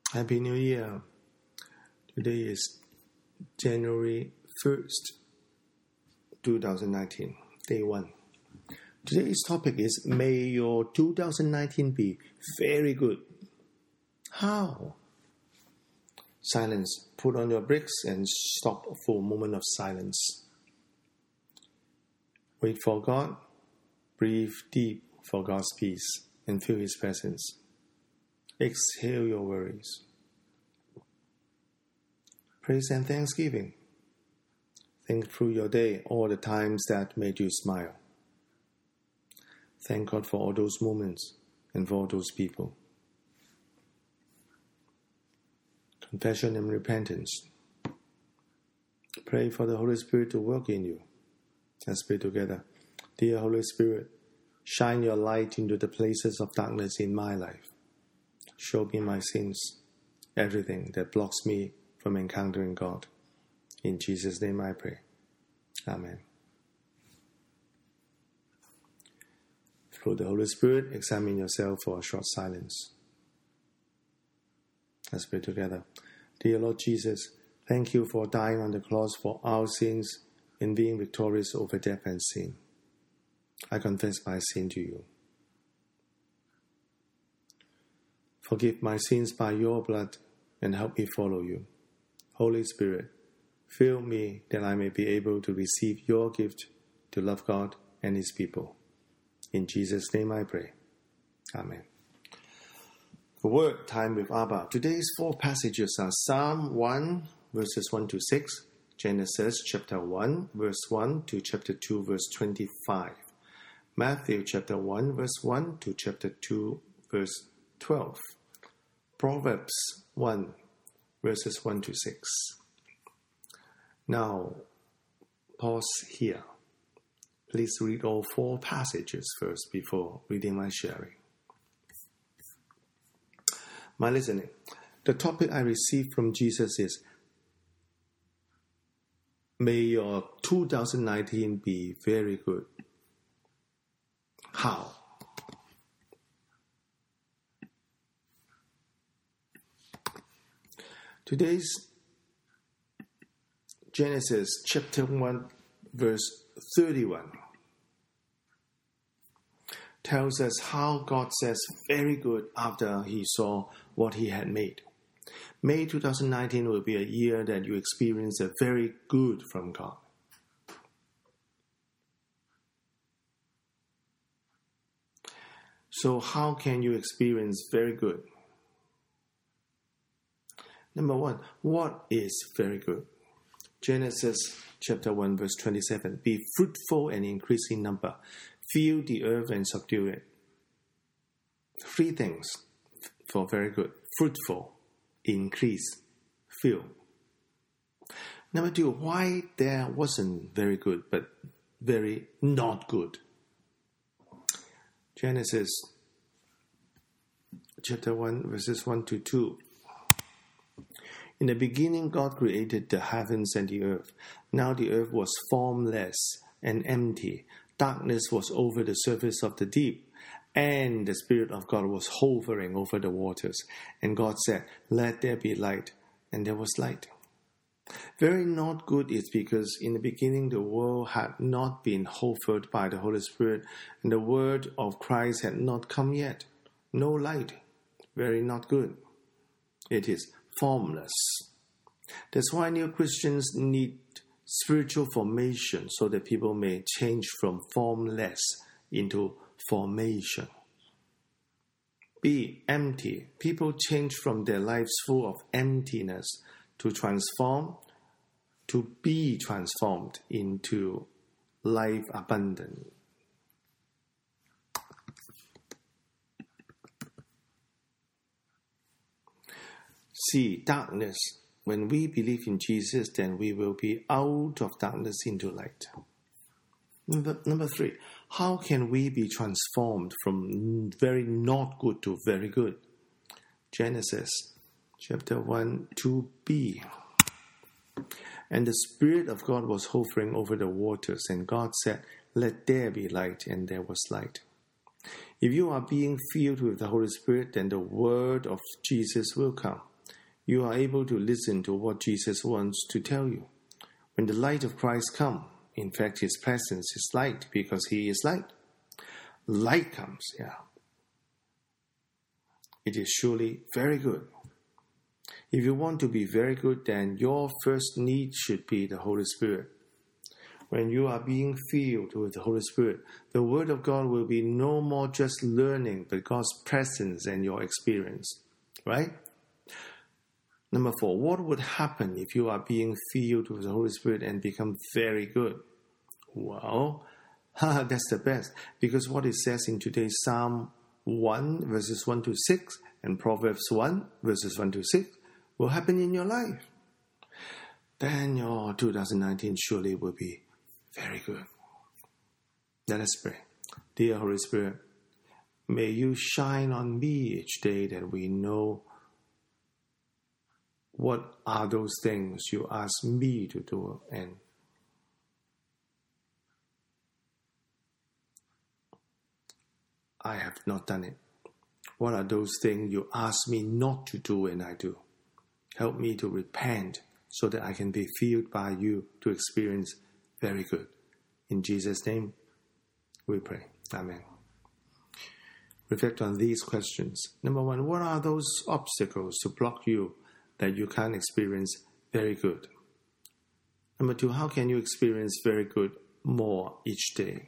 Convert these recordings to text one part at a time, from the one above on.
Happy New Year. Today is January 1st, 2019, day 1. Today's topic is, may your 2019 be very good. How? Silence. Put on your brakes and stop for a moment of silence. Wait for God. Breathe deep for God's peace and feel His presence. Exhale your worries. Praise and thanksgiving. Think through your day, all the times that made you smile. Thank God for all those moments and for all those people. Confession and repentance. Pray for the Holy Spirit to work in you. Let's pray together. Dear Holy Spirit, shine your light into the places of darkness in my life. Show me my sins, everything that blocks me from encountering God. In Jesus' name I pray. Amen. Through the Holy Spirit, examine yourself for a short silence. Let's pray together. Dear Lord Jesus, thank you for dying on the cross for our sins and being victorious over death and sin. I confess my sin to you. Forgive my sins by your blood and help me follow you. Holy Spirit, fill me that I may be able to receive your gift to love God and His people. In Jesus' name I pray. Amen. The word time with Abba. Today's 4 passages are Psalm 1, verses 1 to 6, Genesis chapter 1, verse 1 to chapter 2, verse 25, Matthew chapter 1, verse 1 to chapter 2, verse 12, Proverbs 1, verses 1 to 6. Now, pause here. Please read all 4 passages first before reading my sharing. My listening. The topic I received from Jesus is, may your 2019 be very good. How? Today's Genesis chapter 1, verse 31 tells us how God says very good after He saw what He had made. May 2019 will be a year that you experience a very good from God. So how can you experience very good? Number 1, what is very good? Genesis chapter 1, verse 27. Be fruitful and increase in number. Fill the earth and subdue it. 3 things for very good. Fruitful, increase, fill. Number 2, why there wasn't very good, but very not good? Genesis chapter 1, verses 1 to 2. In the beginning, God created the heavens and the earth. Now the earth was formless and empty. Darkness was over the surface of the deep, and the Spirit of God was hovering over the waters. And God said, let there be light, and there was light. Very not good is because in the beginning the world had not been hovered by the Holy Spirit, and the word of Christ had not come yet. No light. Very not good. It is formless. That's why new Christians need spiritual formation so that people may change from formless into formation. Be empty. People change from their lives full of emptiness to be transformed into life abundant. See, darkness. When we believe in Jesus, then we will be out of darkness into light. Number 3, how can we be transformed from very not good to very good? Genesis chapter 1, 2b. And the Spirit of God was hovering over the waters, and God said, let there be light, and there was light. If you are being filled with the Holy Spirit, then the word of Jesus will come. you are able to listen to what Jesus wants to tell you. When the light of Christ comes, in fact, his presence is light because he is light. Light comes, It is surely very good. If you want to be very good, then your first need should be the Holy Spirit. When you are being filled with the Holy Spirit, the Word of God will be no more just learning, but God's presence and your experience. Right? Number 4, what would happen if you are being filled with the Holy Spirit and become very good? Well, that's the best. Because what it says in today's Psalm 1, verses 1 to 6, and Proverbs 1, verses 1 to 6, will happen in your life. Then your 2019 surely will be very good. Let us pray. Dear Holy Spirit, may you shine on me each day that we know what are those things you ask me to do, and I have not done it. What are those things you ask me not to do and I do? Help me to repent so that I can be filled by you to experience very good. In Jesus' name, we pray. Amen. Reflect on these questions. Number 1, what are those obstacles to block you that you can't experience very good? Number 2, how can you experience very good more each day?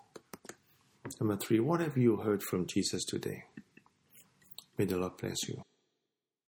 Number 3, what have you heard from Jesus today? May the Lord bless you.